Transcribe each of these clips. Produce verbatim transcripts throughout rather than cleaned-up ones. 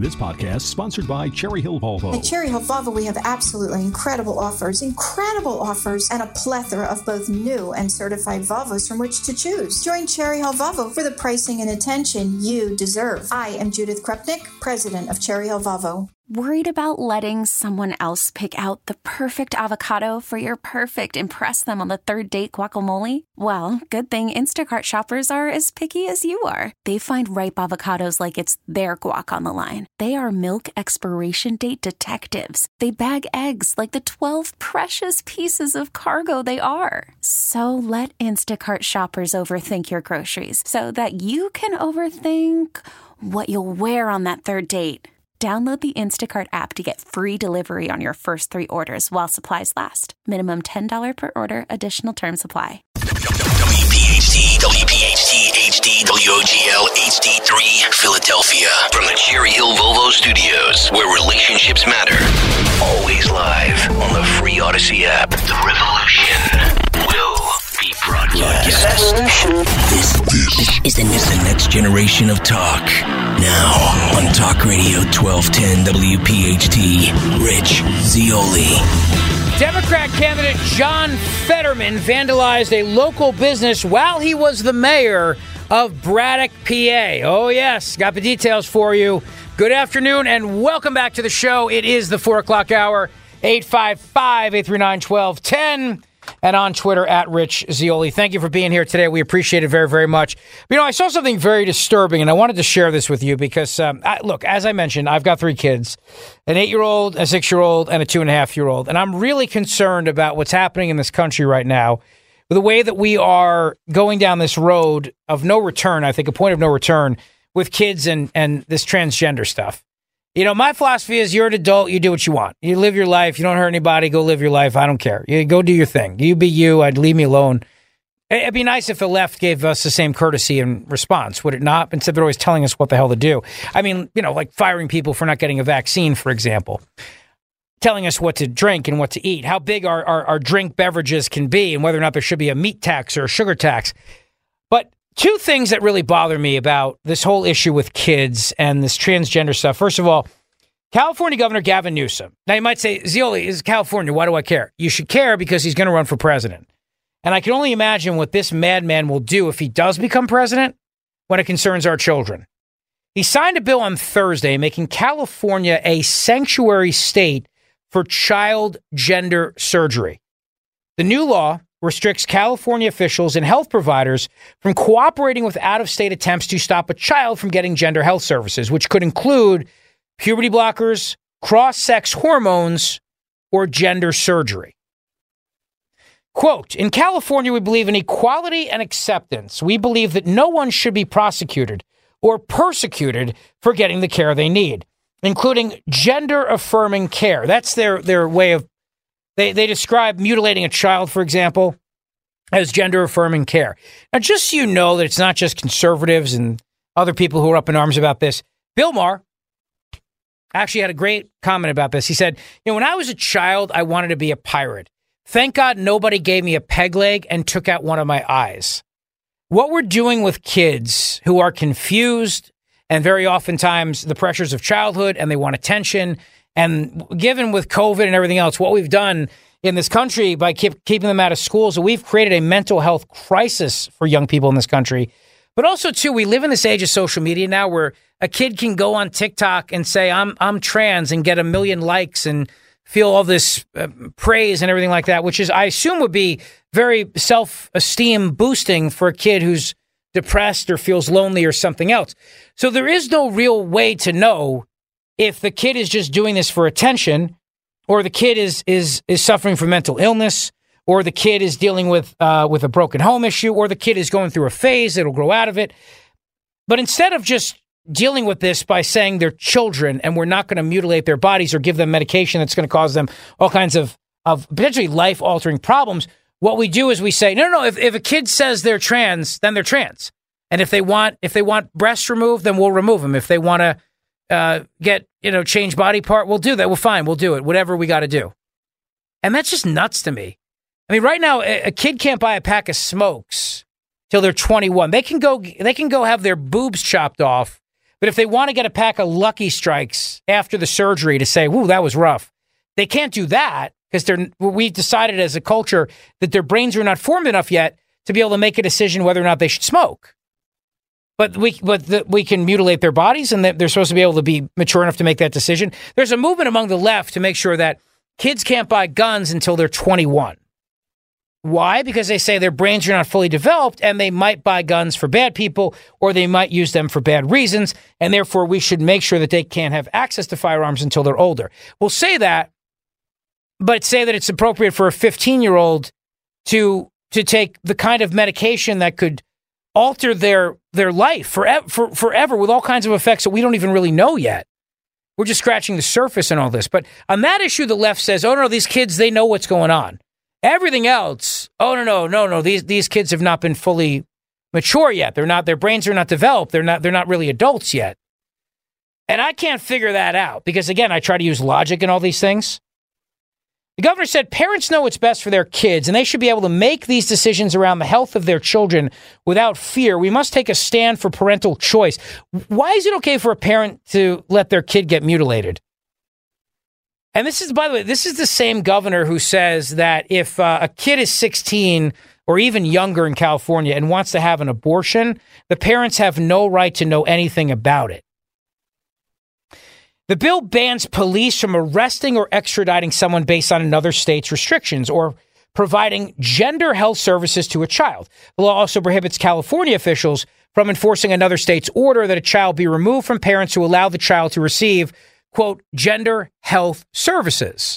This podcast is sponsored by Cherry Hill Volvo. At Cherry Hill Volvo, we have absolutely incredible offers, incredible offers, and a plethora of both new and certified Volvos from which to choose. Join Cherry Hill Volvo for the pricing and attention you deserve. I am Judith Krupnik, president of Cherry Hill Volvo. Worried about letting someone else pick out the perfect avocado for your perfect impress them on the third date guacamole? Well, good thing Instacart shoppers are as picky as you are. They find ripe avocados like it's their guac on the line. They are milk expiration date detectives. They bag eggs like the twelve precious pieces of cargo they are. So let Instacart shoppers overthink your groceries so that you can overthink what you'll wear on that third date. Download the Instacart app to get free delivery on your first three orders while supplies last. Minimum ten dollars per order. Additional terms apply. W P H T, W P H T, H D, W O G L, H D three, Philadelphia. From the Cherry Hill Volvo Studios, where relationships matter. Always live on the free Odyssey app. The revolution will be broadcast. This, this is the, is the next generation of talk. Now on Talk Radio twelve ten W P H T, Rich Zeoli. Democrat candidate John Fetterman vandalized a local business while he was the mayor of Braddock, P A. Oh, yes. Got the details for you. Good afternoon and welcome back to the show. It is the four o'clock hour. eight five five, eight three nine, one two one zero. And on Twitter, at Rich Zeoli. Thank you for being here today. We appreciate it very, very much. You know, I saw something very disturbing, and I wanted to share this with you because, um, I, look, as I mentioned, I've got three kids, an eight-year-old, a six-year-old, and a two-and-a-half-year-old. And I'm really concerned about what's happening in this country right now, the way that we are going down this road of no return, I think, a point of no return with kids and, and this transgender stuff. You know, my philosophy is you're an adult, you do what you want. You live your life, you don't hurt anybody, go live your life. I don't care. You go do your thing. You be you, I'd leave me alone. It'd be nice if the left gave us the same courtesy and response, would it not? Instead, they're always telling us what the hell to do. I mean, you know, like firing people for not getting a vaccine, for example. Telling us what to drink and what to eat, how big our, our, our drink beverages can be, and whether or not there should be a meat tax or a sugar tax. But two things that really bother me about this whole issue with kids and this transgender stuff. First of all, California Governor Gavin Newsom. Now, you might say, Zeoli, is California. Why do I care? You should care because he's going to run for president. And I can only imagine what this madman will do if he does become president when it concerns our children. He signed a bill on Thursday making California a sanctuary state for child gender surgery. The new law restricts California officials and health providers from cooperating with out-of-state attempts to stop a child from getting gender health services, which could include puberty blockers, cross-sex hormones, or gender surgery. Quote, in California, we believe in equality and acceptance. We believe that no one should be prosecuted or persecuted for getting the care they need, including gender-affirming care. That's their, their way of They they describe mutilating a child, for example, as gender-affirming care. Now, just so you know that it's not just conservatives and other people who are up in arms about this, Bill Maher actually had a great comment about this. He said, you know, when I was a child, I wanted to be a pirate. Thank God nobody gave me a peg leg and took out one of my eyes. What we're doing with kids who are confused and very oftentimes the pressures of childhood and they want attention. And given with COVID and everything else, what we've done in this country by keep, keeping them out of school, so we've created a mental health crisis for young people in this country. But also, too, we live in this age of social media now where a kid can go on TikTok and say, I'm I'm trans and get a million likes and feel all this uh, praise and everything like that, which is, I assume, would be very self-esteem boosting for a kid who's depressed or feels lonely or something else. So there is no real way to know if the kid is just doing this for attention, or the kid is is is suffering from mental illness, or the kid is dealing with uh, with a broken home issue, or the kid is going through a phase that'll grow out of it. But instead of just dealing with this by saying they're children and we're not going to mutilate their bodies or give them medication that's going to cause them all kinds of, of potentially life-altering problems, what we do is we say, no, no, no, if, if a kid says they're trans, then they're trans. And if they want if they want breasts removed, then we'll remove them. If they want to Uh, get, you know, change body part, we'll do that. Well, fine, we'll do it. Whatever we got to do. And that's just nuts to me. I mean, right now, a, a kid can't buy a pack of smokes till they're twenty-one. They can go, they can go have their boobs chopped off, But if they want to get a pack of Lucky Strikes after the surgery to say, "Whoa, that was rough," they can't do that because they're we've decided as a culture that their brains are not formed enough yet to be able to make a decision whether or not they should smoke. But we but the, we can mutilate their bodies, and they're supposed to be able to be mature enough to make that decision. There's a movement among the left to make sure that kids can't buy guns until they're twenty-one. Why? Because they say their brains are not fully developed and they might buy guns for bad people or they might use them for bad reasons. And therefore, we should make sure that they can't have access to firearms until they're older. We'll say that, but say that it's appropriate for a fifteen-year-old to to take the kind of medication that could alter their their life forever, for, forever with all kinds of effects that we don't even really know yet. We're just scratching the surface in all this. But on that issue, the left says, oh, no, these kids, they know what's going on. Everything else, oh, no, no, no, no. These these kids have not been fully mature yet. They're not, their brains are not developed. They're not, they're not really adults yet. And I can't figure that out because, again, I try to use logic in all these things. The governor said parents know what's best for their kids, and they should be able to make these decisions around the health of their children without fear. We must take a stand for parental choice. Why is it okay for a parent to let their kid get mutilated? And this is, by the way, this is the same governor who says that if uh, a kid is sixteen or even younger in California and wants to have an abortion, the parents have no right to know anything about it. The bill bans police from arresting or extraditing someone based on another state's restrictions or providing gender health services to a child. The law also prohibits California officials from enforcing another state's order that a child be removed from parents who allow the child to receive, quote, gender health services.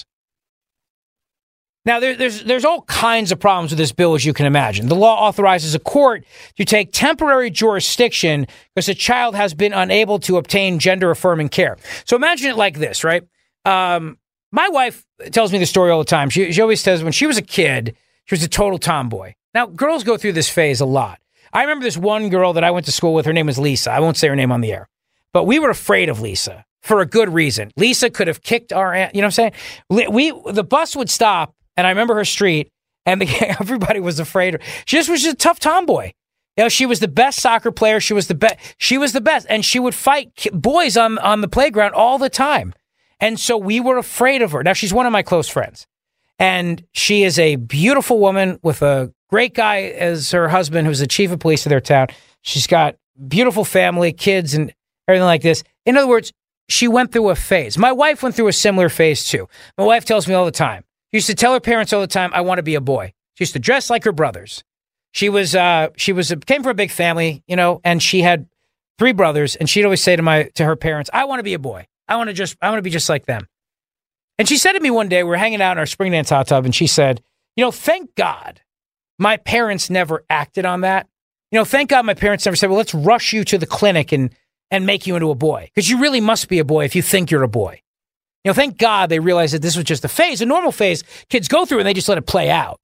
Now, there, there's there's all kinds of problems with this bill, as you can imagine. The law authorizes a court to take temporary jurisdiction because a child has been unable to obtain gender-affirming care. So imagine it like this, right? Um, my wife tells me the story all the time. She, she always says when she was a kid, she was a total tomboy. Now, girls go through this phase a lot. I remember this one girl that I went to school with. Her name was Lisa. I won't say her name on the air. But we were afraid of Lisa for a good reason. Lisa could have kicked our aunt. You know what I'm saying? We The bus would stop. And I remember her street, and the, everybody was afraid of her. She just was just a tough tomboy. You know, she was the best soccer player. She was the best. She was the best, and she would fight boys on on the playground all the time. And so we were afraid of her. Now she's one of my close friends, and she is a beautiful woman with a great guy as her husband, who's the chief of police of their town. She's got beautiful family, kids, and everything like this. In other words, she went through a phase. My wife went through a similar phase too. My wife tells me all the time. She used to tell her parents all the time, I want to be a boy. She used to dress like her brothers. She was, uh, she was, came from a big family, you know, and she had three brothers. And she'd always say to my, to her parents, I want to be a boy. I want to just, I want to be just like them. And she said to me one day, we were hanging out in our spring dance hot tub, and she said, you know, thank God my parents never acted on that. You know, thank God my parents never said, well, let's rush you to the clinic and, and make you into a boy. Because you really must be a boy if you think you're a boy. You know, thank God they realized that this was just a phase, a normal phase kids go through, and they just let it play out.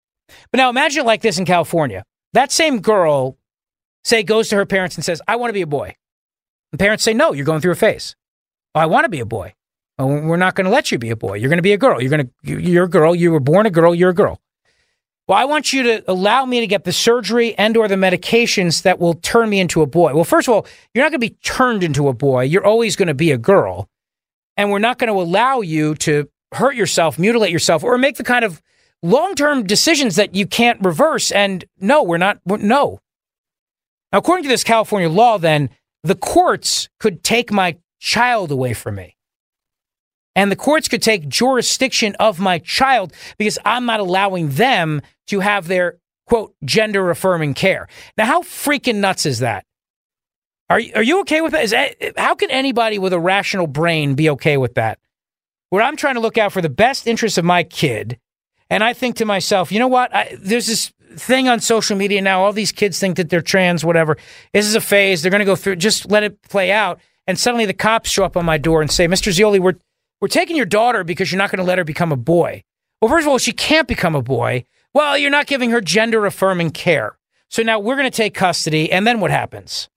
But now imagine it like this in California. That same girl, say, goes to her parents and says, I want to be a boy. And parents say, no, you're going through a phase. Oh, I want to be a boy. Well, we're not going to let you be a boy. You're going to be a girl. You're going to, you're a girl. You were born a girl. You're a girl. Well, I want you to allow me to get the surgery and or the medications that will turn me into a boy. Well, first of all, you're not going to be turned into a boy. You're always going to be a girl. And we're not going to allow you to hurt yourself, mutilate yourself, or make the kind of long-term decisions that you can't reverse. And no, we're not. We're, no. Now, according to this California law, then, the courts could take my child away from me. And the courts could take jurisdiction of my child because I'm not allowing them to have their, quote, gender-affirming care. Now, how freaking nuts is that? Are are you okay with that? Is that? How can anybody with a rational brain be okay with that? Where I'm trying to look out for the best interests of my kid, and I think to myself, you know what? I, there's this thing on social media now. All these kids think that they're trans, whatever. This is a phase. They're going to go through. Just let it play out. And suddenly the cops show up on my door and say, Mister Zeoli, we're we're taking your daughter because you're not going to let her become a boy. Well, first of all, she can't become a boy. Well, you're not giving her gender-affirming care. So now we're going to take custody, and then what happens?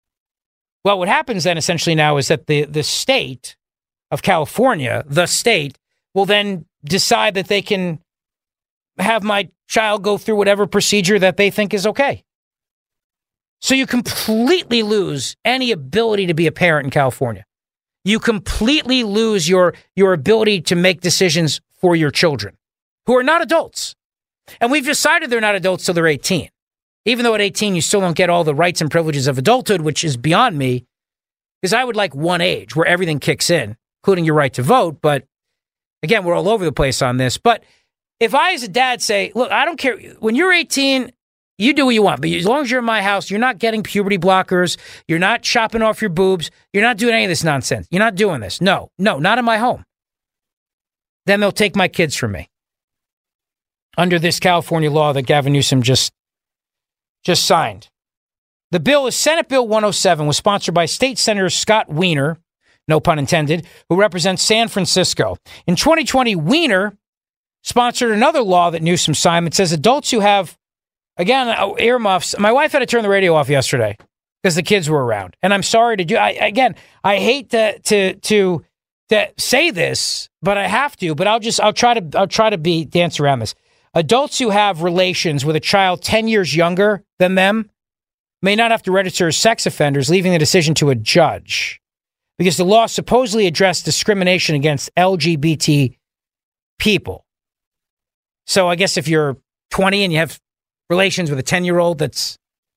Well, what happens then essentially now is that the, the state of California, the state, will then decide that they can have my child go through whatever procedure that they think is okay. So you completely lose any ability to be a parent in California. You completely lose your, your ability to make decisions for your children who are not adults. And we've decided they're not adults till they're eighteen. Even though at eighteen, you still don't get all the rights and privileges of adulthood, which is beyond me, because I would like one age where everything kicks in, including your right to vote. But again, we're all over the place on this. But if I as a dad say, look, I don't care. When you're eighteen, you do what you want. But as long as you're in my house, you're not getting puberty blockers. You're not chopping off your boobs. You're not doing any of this nonsense. You're not doing this. No, no, not in my home. Then they'll take my kids from me. Under this California law that Gavin Newsom just, just signed. The bill is Senate Bill one oh seven, was sponsored by State Senator Scott Wiener, no pun intended, who represents San Francisco. In twenty twenty, Wiener sponsored another law that Newsom signed that says adults who have, again, earmuffs. My wife had to turn the radio off yesterday because the kids were around. And I'm sorry to do, I, again, I hate to, to, to, to say this, but I have to, but I'll just, I'll try to, I'll try to be, dance around this. Adults who have relations with a child ten years younger than them may not have to register as sex offenders, leaving the decision to a judge, because the law supposedly addressed discrimination against L G B T people. So I guess if you're twenty and you have relations with a ten-year-old that's,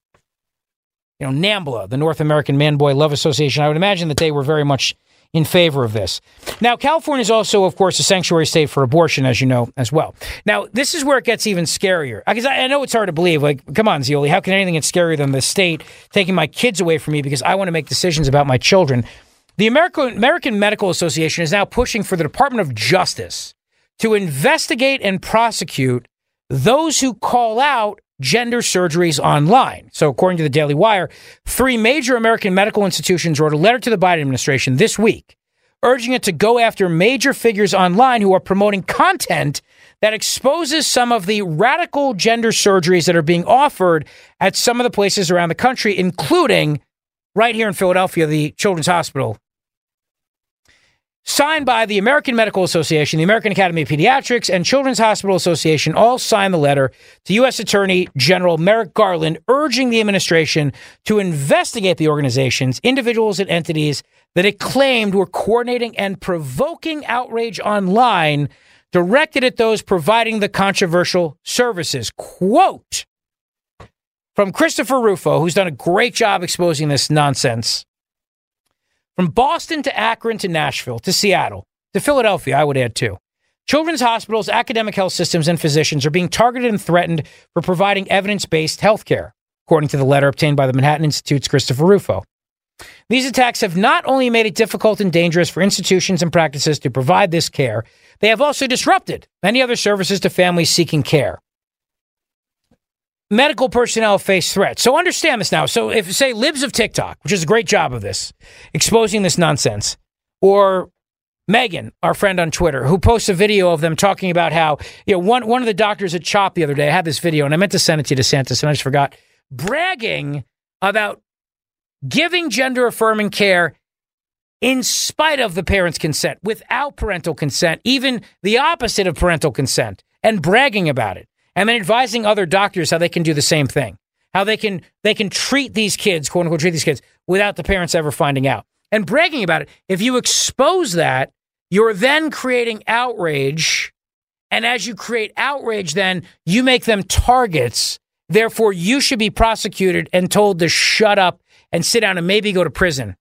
you know, NAMBLA, the North American Man-Boy Love Association, I would imagine that they were very much in favor of this. Now, California is also, of course, a sanctuary state for abortion, as you know, as well. Now, this is where it gets even scarier. Because I, I know it's hard to believe. Like, come on, Zeoli, how can anything get scarier than the state taking my kids away from me because I want to make decisions about my children? The American, American Medical Association is now pushing for the Department of Justice to investigate and prosecute those who call out gender surgeries online. So according to the Daily Wire, three major American medical institutions wrote a letter to the Biden administration this week, urging it to go after major figures online who are promoting content that exposes some of the radical gender surgeries that are being offered at some of the places around the country, including right here in Philadelphia, the Children's Hospital. Signed by the American Medical Association, the American Academy of Pediatrics, and Children's Hospital Association, all signed the letter to U S Attorney General Merrick Garland, urging the administration to investigate the organizations, individuals, and entities that it claimed were coordinating and provoking outrage online directed at those providing the controversial services. Quote from Christopher Rufo, who's done a great job exposing this nonsense. From Boston to Akron to Nashville to Seattle to Philadelphia, I would add too. Children's hospitals, academic health systems, and physicians are being targeted and threatened for providing evidence-based health care, according to the letter obtained by the Manhattan Institute's Christopher Rufo. These attacks have not only made it difficult and dangerous for institutions and practices to provide this care, they have also disrupted many other services to families seeking care. Medical personnel face threats. So understand this now. So if, say, Libs of TikTok, which is a great job of this, exposing this nonsense, or Megan, our friend on Twitter, who posts a video of them talking about how, you know, one, one of the doctors at CHOP the other day, I had this video, and I meant to send it to DeSantis, and I just forgot, bragging about giving gender-affirming care in spite of the parent's consent, without parental consent, even the opposite of parental consent, and bragging about it. And then advising other doctors how they can do the same thing, how they can they can treat these kids, quote unquote, treat these kids without the parents ever finding out. And bragging about it. If you expose that, you're then creating outrage. And as you create outrage, then you make them targets. Therefore, you should be prosecuted and told to shut up and sit down and maybe go to prison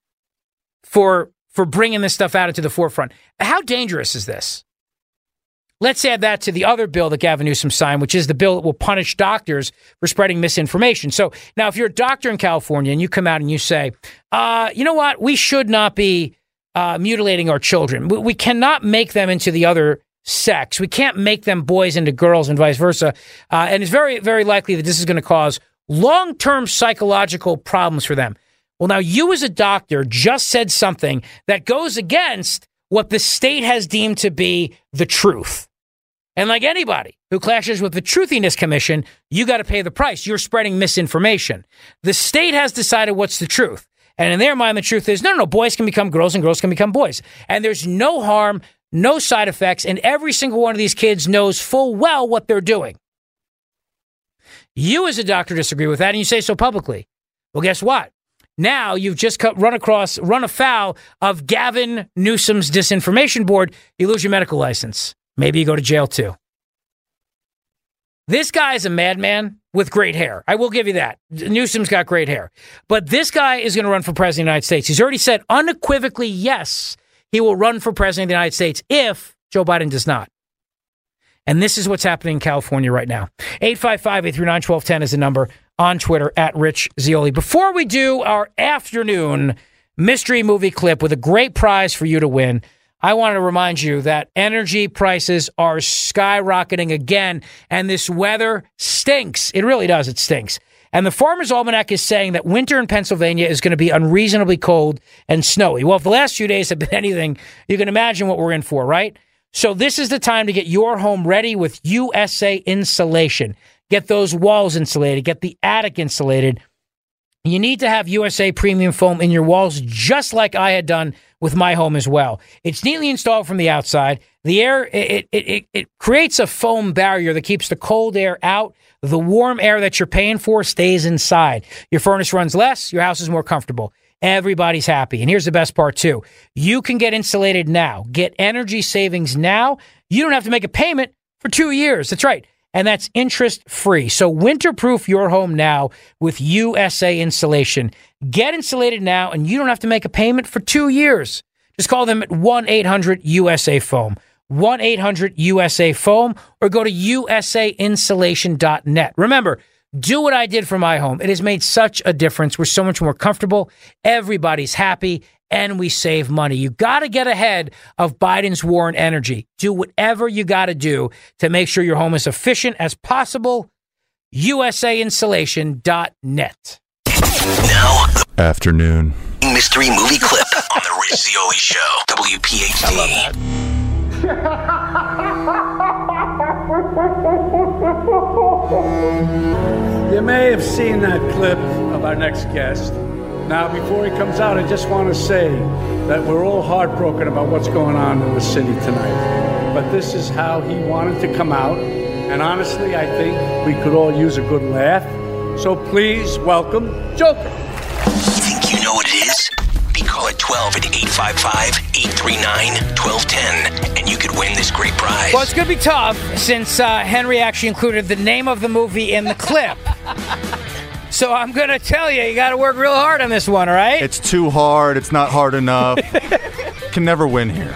for, for bringing this stuff out into the forefront. How dangerous is this? Let's add that to the other bill that Gavin Newsom signed, which is the bill that will punish doctors for spreading misinformation. So now if you're a doctor in California and you come out and you say, uh, you know what, we should not be uh, mutilating our children. We, we cannot make them into the other sex. We can't make them boys into girls and vice versa. Uh, and it's very, very likely that this is going to cause long-term psychological problems for them. Well, now you as a doctor just said something that goes against what the state has deemed to be the truth. And like anybody who clashes with the Truthiness Commission, you got to pay the price. You're spreading misinformation. The state has decided what's the truth. And in their mind, the truth is, no, no, no, boys can become girls and girls can become boys. And there's no harm, no side effects, and every single one of these kids knows full well what they're doing. You as a doctor disagree with that, and you say so publicly. Well, guess what? Now you've just cut, run across, run afoul of Gavin Newsom's disinformation board. You lose your medical license. Maybe you go to jail too. This guy is a madman with great hair. I will give you that. Newsom's got great hair. But this guy is going to run for president of the United States. He's already said unequivocally, yes, he will run for president of the United States if Joe Biden does not. And this is what's happening in California right now. eight five five, eight three nine, one two one zero is the number. On Twitter, at Rich Zeoli. Before we do our afternoon mystery movie clip with a great prize for you to win, I want to remind you that energy prices are skyrocketing again, and this weather stinks. It really does. It stinks. And the Farmer's Almanac is saying that winter in Pennsylvania is going to be unreasonably cold and snowy. Well, if the last few days have been anything, you can imagine what we're in for, right? So this is the time to get your home ready with U S A Insulation. Get those walls insulated. Get the attic insulated. You need to have U S A premium foam in your walls, just like I had done with my home as well. It's neatly installed from the outside. The air, it, it, it, it creates a foam barrier that keeps the cold air out. The warm air that you're paying for stays inside. Your furnace runs less. Your house is more comfortable. Everybody's happy. And here's the best part, too. You can get insulated now. Get energy savings now. You don't have to make a payment for two years. That's right. And that's interest-free. So winter-proof your home now with U S A Insulation. Get insulated now, and you don't have to make a payment for two years. Just call them at one eight hundred U S A foam. one eight hundred U S A foam, or go to U S A insulation dot net. Remember, do what I did for my home. It has made such a difference. We're so much more comfortable. Everybody's happy. And we save money. You got to get ahead of Biden's war on energy. Do whatever you got to do to make sure your home is efficient as possible. U S A insulation dot net. Now, afternoon mystery movie clip on the Rich Zeoli Show. W P H D. You may have seen that clip of our next guest. Now, before he comes out, I just want to say that we're all heartbroken about what's going on in the city tonight. But this is how he wanted to come out. And honestly, I think we could all use a good laugh. So please welcome Joker. Think you know what it is? Be call at twelve at eight five five, eight three nine, one two one zero, and you could win this great prize. Well, it's going to be tough since uh, Henry actually included the name of the movie in the clip. So I'm going to tell you, you got to work real hard on this one, all right? It's too hard. It's not hard enough. Can never win here.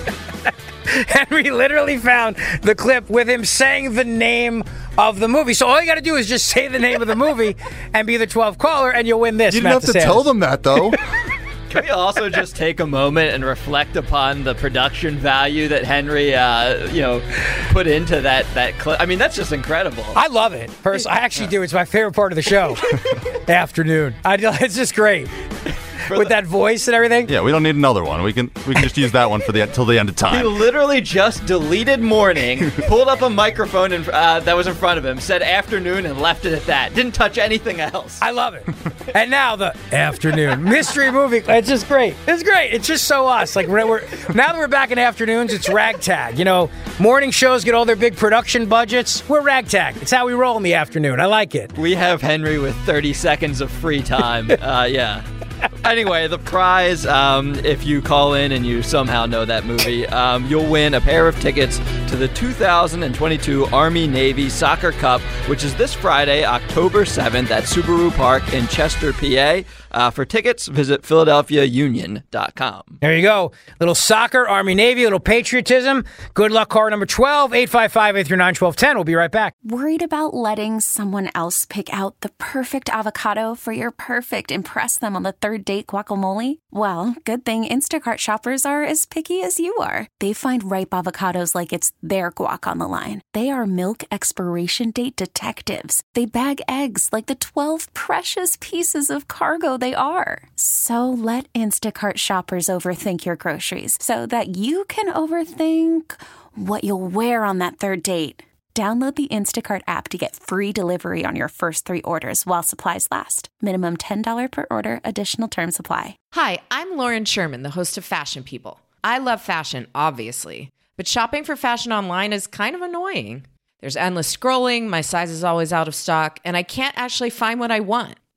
Henry literally found the clip with him saying the name of the movie. So all you got to do is just say the name of the movie and be the twelfth caller, and you'll win this. You didn't Matt have to DeSantis. tell them that, though. Can we also just take a moment and reflect upon the production value that Henry, uh, you know, put into that that clip? I mean, that's just incredible. I love it. Personally, I actually do. It's my favorite part of the show. Afternoon. I, it's just great. With that voice and everything. Yeah, we don't need another one. We can we can just use that one for the until the end of He time. literally just deleted morning, pulled up a microphone in, uh, that was in front of him, said afternoon, and left it at that. Didn't touch anything else. I love it. And now the afternoon mystery movie. It's just great. It's great. It's just so us. Like we're, we're now that we're back in afternoons, it's ragtag. You know, morning shows get all their big production budgets. We're ragtag. It's how we roll in the afternoon. I like it. We have Henry with thirty seconds of free time. Uh, yeah. Anyway, the prize, um, if you call in and you somehow know that movie, um, you'll win a pair of tickets to the two thousand twenty-two Army-Navy Soccer Cup, which is this Friday, October seventh at Subaru Park in Chester, P A. Uh, for tickets, visit Philadelphia Union dot com. There you go. Little soccer, Army-Navy, little patriotism. Good luck, caller number twelve, eight five five, eight three nine, one two one zero. We'll be right back. Worried about letting someone else pick out the perfect avocado for your perfect impress them on the third date guacamole? Well, good thing Instacart shoppers are as picky as you are. They find ripe avocados like it's their guac on the line. They are milk expiration date detectives. They bag eggs like the twelve precious pieces of cargo they are. So let Instacart shoppers overthink your groceries so that you can overthink what you'll wear on that third date. Download the Instacart app to get free delivery on your first three orders while supplies last. Minimum ten dollars per order. Additional terms apply. Hi, I'm Lauren Sherman, the host of Fashion People. I love fashion, obviously, but shopping for fashion online is kind of annoying. There's endless scrolling, my size is always out of stock, and I can't actually find what I want.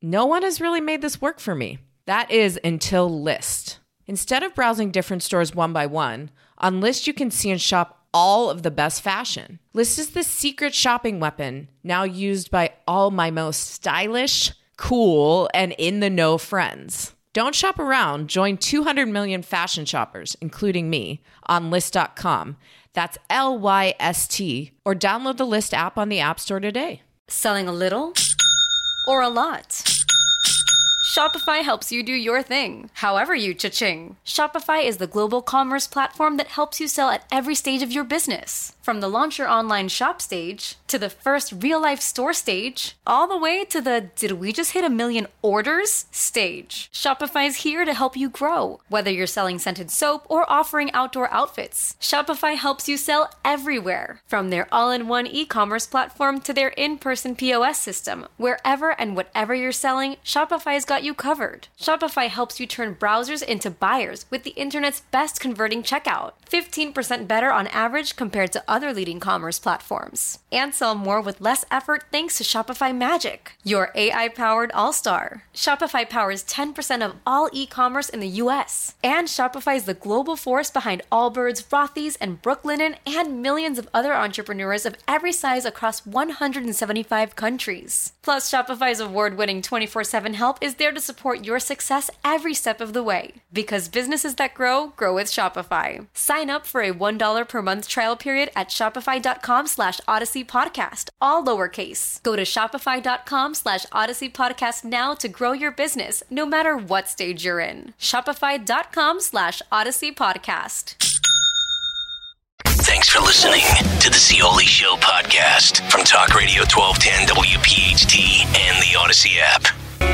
no one has really made this work for me. That is until Lyst. Instead of browsing different stores one by one, on Lyst you can see and shop all of the best fashion. Lyst is the secret shopping weapon now used by all my most stylish, cool, and in-the-know friends. Don't shop around. Join two hundred million fashion shoppers, including me, on Lyst dot com. That's L Y S T. Or download the Lyst app on the App Store today. Selling a little or a lot? Shopify helps you do your thing, however you cha-ching. Shopify is the global commerce platform that helps you sell at every stage of your business. From the launch your online shop stage, to the first real-life store stage, all the way to the did we just hit a million orders stage. Shopify's here to help you grow. Whether you're selling scented soap or offering outdoor outfits, Shopify helps you sell everywhere. From their all-in-one e-commerce platform to their in-person P O S system, wherever and whatever you're selling, Shopify's got you covered. Shopify helps you turn browsers into buyers with the internet's best converting checkout. fifteen percent better on average compared to other leading commerce platforms. And sell more with less effort thanks to Shopify Magic, your A I-powered all-star. Shopify powers ten percent of all e-commerce in the U S. And Shopify is the global force behind Allbirds, Rothy's, and Brooklinen, and millions of other entrepreneurs of every size across one hundred seventy-five countries. Plus, Shopify's award-winning twenty-four seven help is there to support your success every step of the way. Because businesses that grow, grow with Shopify. Sign up for a one dollar per month trial period at shopify.com slash Odyssey Podcast, all lowercase. Go to shopify.com slash Odyssey Podcast now to grow your business, no matter what stage you're in. Shopify.com slash Odyssey Podcast. Thanks for listening to the Zeoli Show podcast from Talk Radio twelve ten W P H T and the Odyssey app.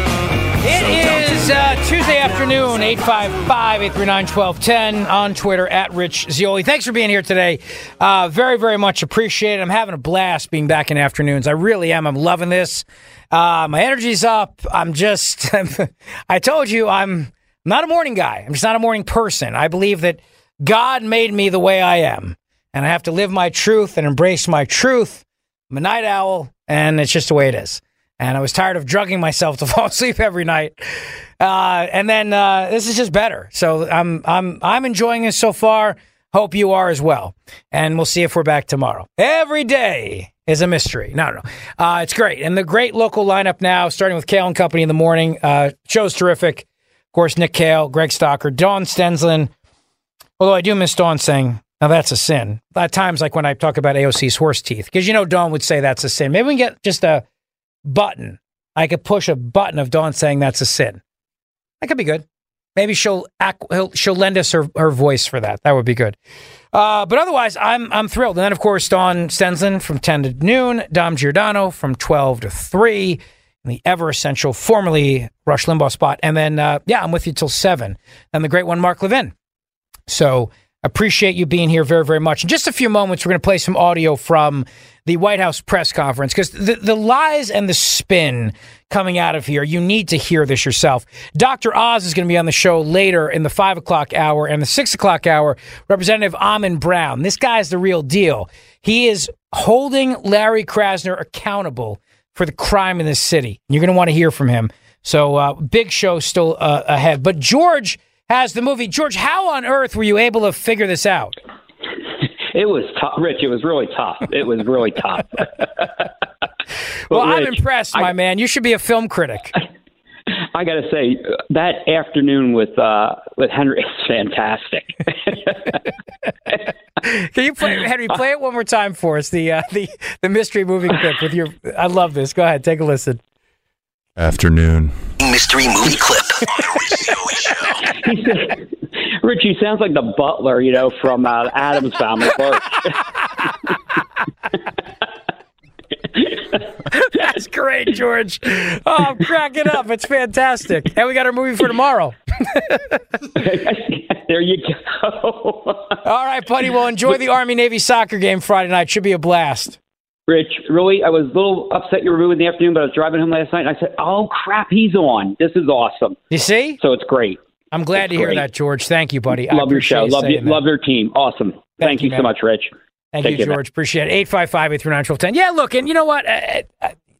It is uh, Tuesday afternoon, eight five five, eight three nine, one two one zero on Twitter, at Rich Zeoli. Thanks for being here today. Uh, very, very much appreciated. I'm having a blast being back in afternoons. I really am. I'm loving this. Uh, my energy's up. I'm just, I told you, I'm not a morning guy. I'm just not a morning person. I believe that God made me the way I am, and I have to live my truth and embrace my truth. I'm a night owl, and it's just the way it is. And I was tired of drugging myself to fall asleep every night. Uh, and then uh, this is just better. So I'm I'm I'm enjoying this so far. Hope you are as well. And we'll see if we're back tomorrow. Every day is a mystery. No, no, no. Uh, it's great. And the great local lineup now, starting with Kale and Company in the morning. Uh, show's terrific. Of course, Nick Kale, Greg Stocker, Dawn Stensland. Although I do miss Dawn saying, now that's a sin. At times, like when I talk about A O C's horse teeth. Because you know Dawn would say that's a sin. Maybe we can get just a button. I could push a button of Dawn saying that's a sin. That could be good. Maybe she'll ac- she'll lend us her, her voice for that. That would be good. Uh, but otherwise, I'm I'm thrilled. And then, of course, Dawn Stensland from ten to noon, Dom Giordano from twelve to three, in the ever essential, formerly Rush Limbaugh spot. And then, uh, yeah, I'm with you till seven. And the great one, Mark Levin. So appreciate you being here very, very much. In just a few moments, we're going to play some audio from the White House press conference, because the, the lies and the spin coming out of here, you need to hear this yourself. Doctor Oz is going to be on the show later in the five o'clock hour, and the six o'clock hour, Representative Amin Brown. This guy's the real deal. He is holding Larry Krasner accountable for the crime in this city. You're going to want to hear from him. So uh, big show still uh, ahead. But George has the movie. George, how on earth were you able to figure this out? It was tough, Rich. It was really tough. It was really tough. Well, Rich, I'm impressed, my I, man. You should be a film critic. I got to say, that afternoon with uh, with Henry is fantastic. Can you play, Henry? Play it one more time for us. The uh, the the mystery movie clip with your. I love this. Go ahead, take a listen. Afternoon. Mystery movie clip on the Rich Zeoli Show. He said, Richie sounds like the butler, you know, from uh, Addams Family. That's great, George. Oh, I'm cracking up. It's fantastic. And we got our movie for tomorrow. There you go. All right, buddy. Well, enjoy the Army-Navy soccer game Friday night. Should be a blast. Rich, really, I was a little upset you were moving in the afternoon, but I was driving home last night, and I said, oh, crap, he's on. This is awesome. You see? So it's great. I'm glad it's to hear great. that, George. Thank you, buddy. Love I your show. Love, you, that. love your team. Awesome. Thank, Thank you, you so much, Rich. Thank Take you, George. Man. Appreciate it. eight five five, eight three nine, one two one zero. Yeah, look, and you know what? Uh, uh,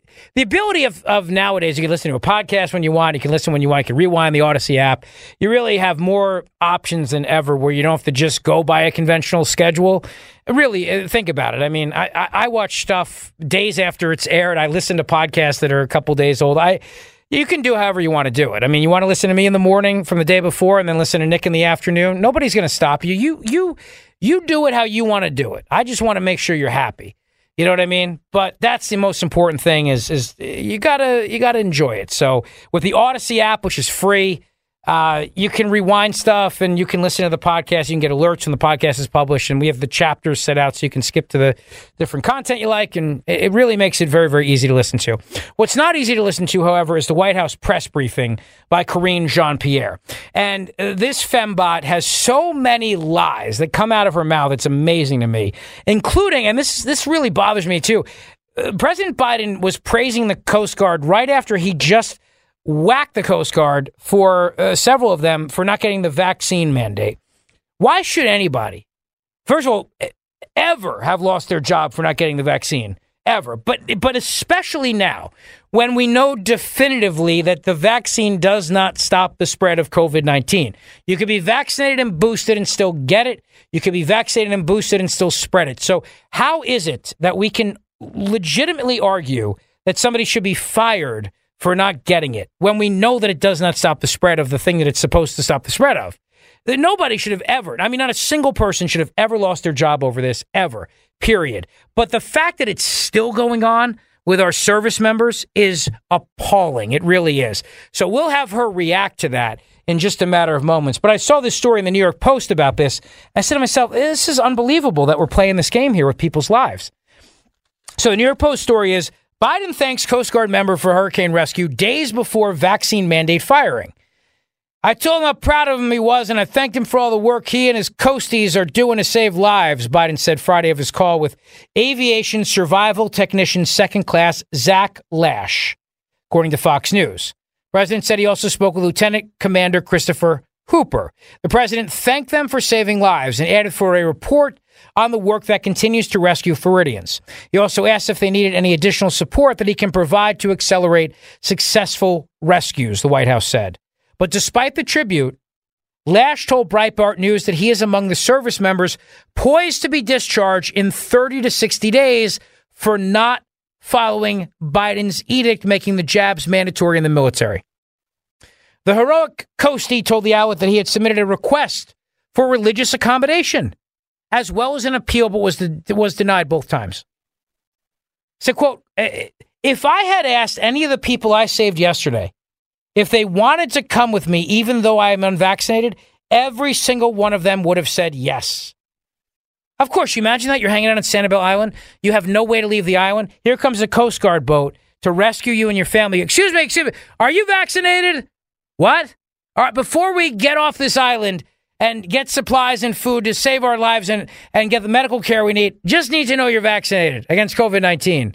the ability of, of nowadays, you can listen to a podcast when you want, you can listen when you want, you can rewind the Odyssey app. You really have more options than ever where you don't have to just go by a conventional schedule. Really, think about it. I mean, I, I, I watch stuff days after it's aired. I listen to podcasts that are a couple days old. I You can do however you want to do it. I mean, you want to listen to me in the morning from the day before and then listen to Nick in the afternoon. Nobody's going to stop you. You you you do it how you want to do it. I just want to make sure you're happy. You know what I mean? But that's the most important thing is is you gotta you gotta enjoy it. So with the Odyssey app, which is free, uh, you can rewind stuff and you can listen to the podcast. You can get alerts when the podcast is published, and we have the chapters set out so you can skip to the different content you like, and it really makes it very, very easy to listen to. What's not easy to listen to, however, is the White House press briefing by Karine Jean-Pierre. And uh, this fembot has so many lies that come out of her mouth. It's amazing to me, including, and this this really bothers me too, uh, President Biden was praising the Coast Guard right after he just whacked the Coast Guard for uh, several of them for not getting the vaccine mandate. Why should anybody, first of all, ever have lost their job for not getting the vaccine? Ever. But but especially now, when we know definitively that the vaccine does not stop the spread of covid nineteen. You could be vaccinated and boosted and still get it. You could be vaccinated and boosted and still spread it. So how is it that we can legitimately argue that somebody should be fired for not getting it when we know that it does not stop the spread of the thing that it's supposed to stop the spread of? That nobody should have ever, I mean, not a single person should have ever lost their job over this, ever, period. But the fact that it's still going on with our service members is appalling. It really is. So we'll have her react to that in just a matter of moments. But I saw this story in the New York Post about this. I said to myself, this is unbelievable that we're playing this game here with people's lives. So the New York Post story is, Biden thanks Coast Guard member for hurricane rescue days before vaccine mandate firing. I told him how proud of him he was, and I thanked him for all the work he and his coasties are doing to save lives, Biden said Friday of his call with aviation survival technician second class Zach Lash, according to Fox News. The president said he also spoke with Lieutenant Commander Christopher Hooper. The president thanked them for saving lives and added for a report on the work that continues to rescue Floridians. He also asked if they needed any additional support that he can provide to accelerate successful rescues, the White House said. But despite the tribute, Lash told Breitbart News that he is among the service members poised to be discharged in thirty to sixty days for not following Biden's edict making the jabs mandatory in the military. The heroic coastie told the outlet that he had submitted a request for religious accommodation, as well as an appeal, but was de- was denied both times. So, quote, if I had asked any of the people I saved yesterday if they wanted to come with me, even though I am unvaccinated, every single one of them would have said yes. Of course, you imagine that you're hanging out on Sanibel Island. You have no way to leave the island. Here comes a Coast Guard boat to rescue you and your family. Excuse me, excuse me. Are you vaccinated? What? All right, before we get off this island and get supplies and food to save our lives and, and get the medical care we need, just need to know you're vaccinated against covid nineteen.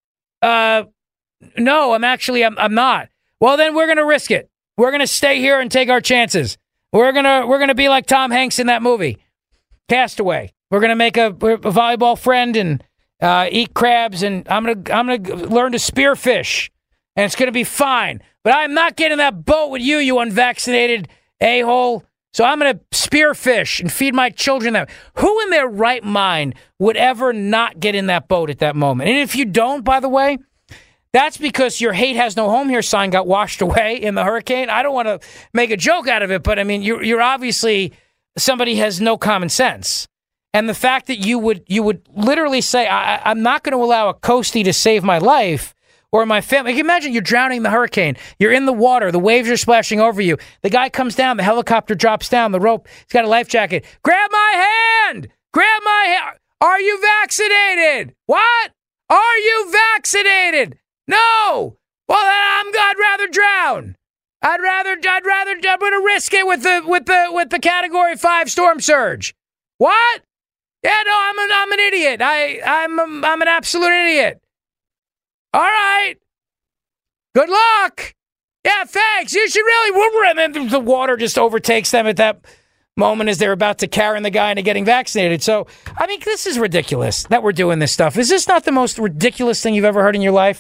Uh, no, I'm actually, I'm, I'm not. Well, then we're going to risk it. We're going to stay here and take our chances. We're going to, we're going to be like Tom Hanks in that movie, Castaway. We're going to make a, a volleyball friend and uh, eat crabs, and I'm going to, I'm going to learn to spearfish, and it's going to be fine. But I'm not getting in that boat with you, you unvaccinated a-hole. So I'm going to spearfish and feed my children that. Who in their right mind would ever not get in that boat at that moment? And if you don't, by the way, that's because your hate has no home here sign got washed away in the hurricane. I don't want to make a joke out of it, but I mean, you're, you're obviously somebody has no common sense. And the fact that you would you would literally say, I, I'm not going to allow a coastie to save my life or my family. Like, imagine you're drowning in the hurricane. You're in the water. The waves are splashing over you. The guy comes down. The helicopter drops down. The rope. He's got a life jacket. Grab my hand. Grab my hand. Are you vaccinated? What? Are you vaccinated? No. Well, then I'm, I'd rather drown. I'd rather. I'd rather. I'm going to risk it with the with the with the Category Five storm surge. What? Yeah, no, I'm an I'm an idiot. I I'm a, I'm an absolute idiot. All right. Good luck. Yeah, thanks. You should really. And then the water just overtakes them at that moment as they're about to carry the guy into getting vaccinated. So, I mean, this is ridiculous that we're doing this stuff. Is this not the most ridiculous thing you've ever heard in your life?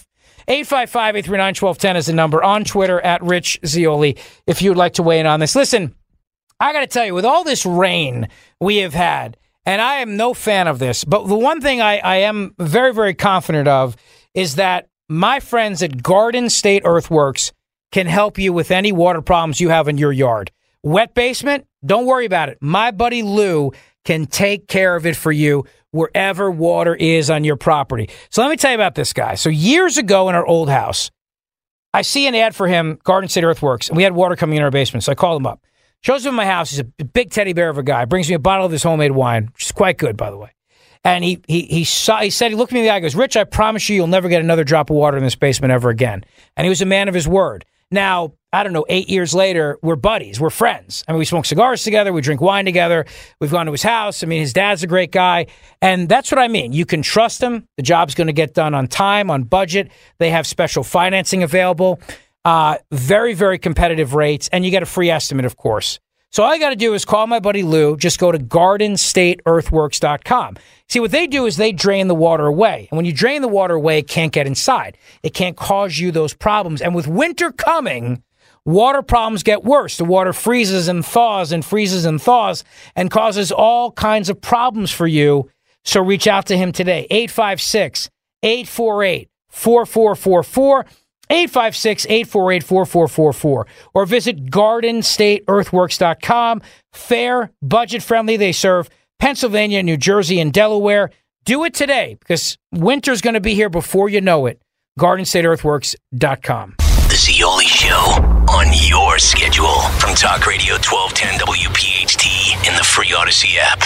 eight five five, eight three nine, one two one zero is the number. On Twitter, at Rich Zeoli, if you would like to weigh in on this. Listen, I got to tell you, with all this rain we have had, and I am no fan of this, but the one thing I, I am very, very confident of is that my friends at Garden State Earthworks can help you with any water problems you have in your yard. Wet basement? Don't worry about it. My buddy Lou can take care of it for you wherever water is on your property. So let me tell you about this guy. So years ago in our old house, I see an ad for him, Garden State Earthworks, and we had water coming in our basement. So I called him up. Shows him my house. He's a big teddy bear of a guy. Brings me a bottle of his homemade wine, which is quite good, by the way. And he he he saw. He said, he looked me in the eye and goes, Rich, I promise you, you'll never get another drop of water in this basement ever again. And he was a man of his word. Now, I don't know, eight years later, we're buddies. We're friends. I mean, we smoke cigars together. We drink wine together. We've gone to his house. I mean, his dad's a great guy. And that's what I mean. You can trust him. The job's going to get done on time, on budget. They have special financing available. Uh, very, very competitive rates. And you get a free estimate, of course. So all you got to do is call my buddy Lou. Just go to garden state earthworks dot com. See, what they do is they drain the water away. And when you drain the water away, it can't get inside. It can't cause you those problems. And with winter coming, water problems get worse. The water freezes and thaws and freezes and thaws and causes all kinds of problems for you. So reach out to him today. eight five six, eight four eight, four four four four. eight five six, eight four eight, four four four four, or visit garden state earthworks dot com. Fair, budget-friendly. They serve Pennsylvania, New Jersey, and Delaware. Do it today because winter's going to be here before you know it. garden state earthworks dot com. The Zeoli Show on your schedule from Talk Radio twelve ten W P H T in the free Odyssey app.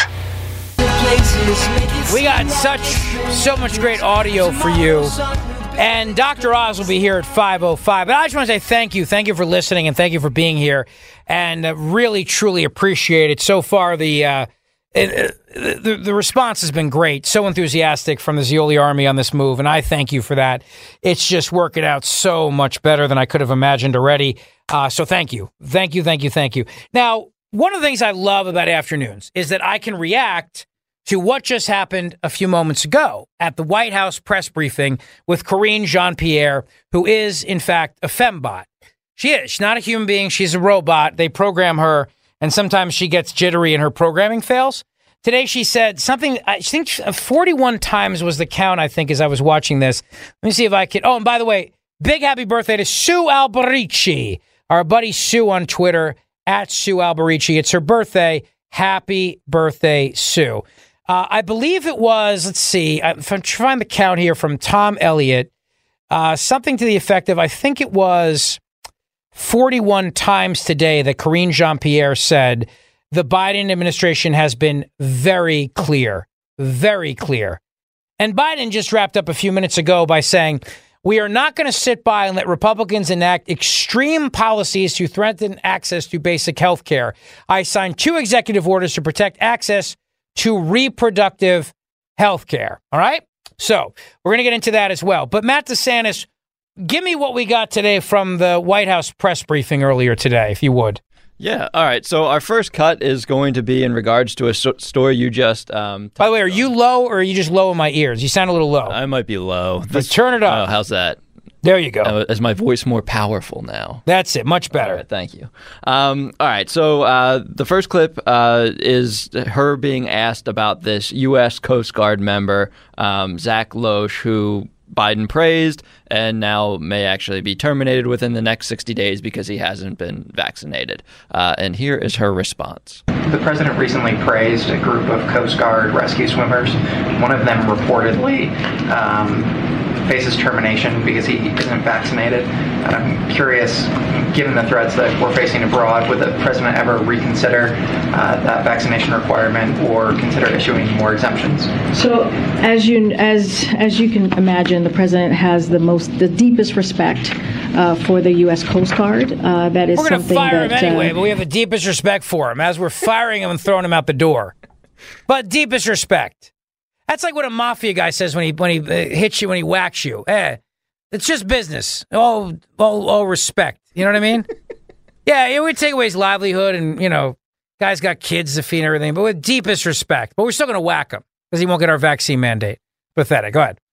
We got such, so much great audio for you. And Doctor Oz will be here at five oh five. But I just want to say thank you. Thank you for listening and thank you for being here. And uh, really, truly appreciate it. So far, the, uh, it, uh, the the response has been great. So enthusiastic from the Zeoli Army on this move. And I thank you for that. It's just working out so much better than I could have imagined already. Uh, so thank you. Thank you, thank you, thank you. Now, one of the things I love about afternoons is that I can react to what just happened a few moments ago at the White House press briefing with Karine Jean-Pierre, who is, in fact, a fembot. She is. She's not a human being. She's a robot. They program her, and sometimes she gets jittery and her programming fails. Today she said something, I think forty-one times was the count, I think, as I was watching this. Let me see if I can. Oh, and by the way, big happy birthday to Sue Alberici, our buddy Sue on Twitter, at Sue Alberici. It's her birthday. Happy birthday, Sue. Uh, I believe it was, let's see, if I'm trying to count here from Tom Elliott, uh, something to the effect of, I think it was forty-one times today that Karine Jean-Pierre said the Biden administration has been very clear, very clear. And Biden just wrapped up a few minutes ago by saying, we are not going to sit by and let Republicans enact extreme policies to threaten access to basic health care. I signed two executive orders to protect access to reproductive health care. All right? So we're going to get into that as well. But Matt DeSantis, give me what we got today from the White House press briefing earlier today, if you would. Yeah. All right. So our first cut is going to be in regards to a so- story you just... Um, By the way, are you low or are you just low in my ears? You sound a little low. I might be low. Let's turn it up. Oh, how's that? There you go. Uh, is my voice more powerful now? That's it. Much better. All right, thank you. Um, all right. So uh, the first clip uh, is her being asked about this U S Coast Guard member, um, Zach Loesch, who Biden praised and now may actually be terminated within the next sixty days because he hasn't been vaccinated. Uh, and here is her response. The president recently praised a group of Coast Guard rescue swimmers. One of them reportedly um, faces termination because he isn't vaccinated. And I'm curious, given the threats that we're facing abroad, would the president ever reconsider uh, that vaccination requirement or consider issuing more exemptions? So, as you as as you can imagine, the president has the most the deepest respect uh, for the U S Coast Guard. Uh, that is we're going to something fire that, him anyway, uh, but we have the deepest respect for him as we're firing him and throwing him out the door. But deepest respect. That's like what a mafia guy says when he when he uh, hits you, when he whacks you. Eh, it's just business. All, all, all respect. You know what I mean? Yeah, it would take away his livelihood, and you know, guy's got kids to feed and everything. But with deepest respect. But we're still going to whack him because he won't get our vaccine mandate. Pathetic. Go ahead.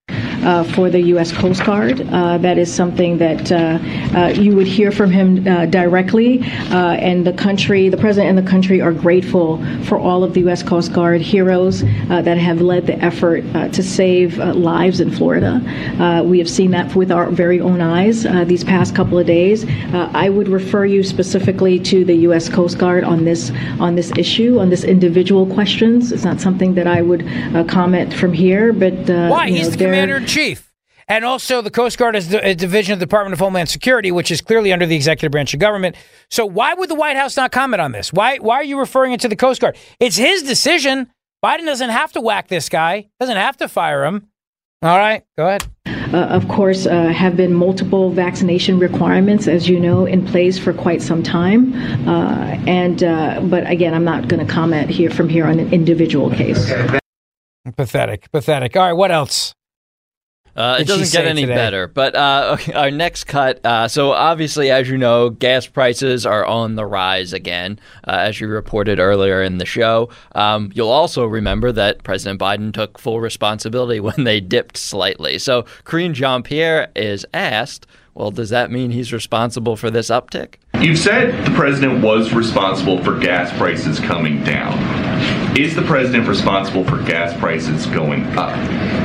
uh, for the U S Coast Guard. Uh, that is something that uh, uh, you would hear from him uh, directly, uh, and the country, the president and the country are grateful for all of the U S Coast Guard heroes uh, that have led the effort uh, to save uh, lives in Florida. Uh, we have seen that with our very own eyes uh, these past couple of days. Uh, I would refer you specifically to the U S Coast Guard on this on this issue, on this individual questions. It's not something that I would uh, comment from here, but uh, why? You He's know, the commander-in-chief. And also, the Coast Guard is a division of the Department of Homeland Security, which is clearly under the executive branch of government. So why would the White House not comment on this? Why Why are you referring it to the Coast Guard? It's his decision. Biden doesn't have to whack this guy. Doesn't have to fire him. All right, go ahead. Uh, of course, uh, have been multiple vaccination requirements, as you know, in place for quite some time. Uh, and uh, but again, I'm not going to comment here from here on an individual case. Pathetic, pathetic. All right, what else? Uh, it Did she doesn't get say any today? better. But uh, okay, our next cut. Uh, so obviously, as you know, gas prices are on the rise again, uh, as you reported earlier in the show. Um, you'll also remember that President Biden took full responsibility when they dipped slightly. So Karine Jean-Pierre is asked, well, does that mean he's responsible for this uptick? You've said the president was responsible for gas prices coming down. Is the president responsible for gas prices going up?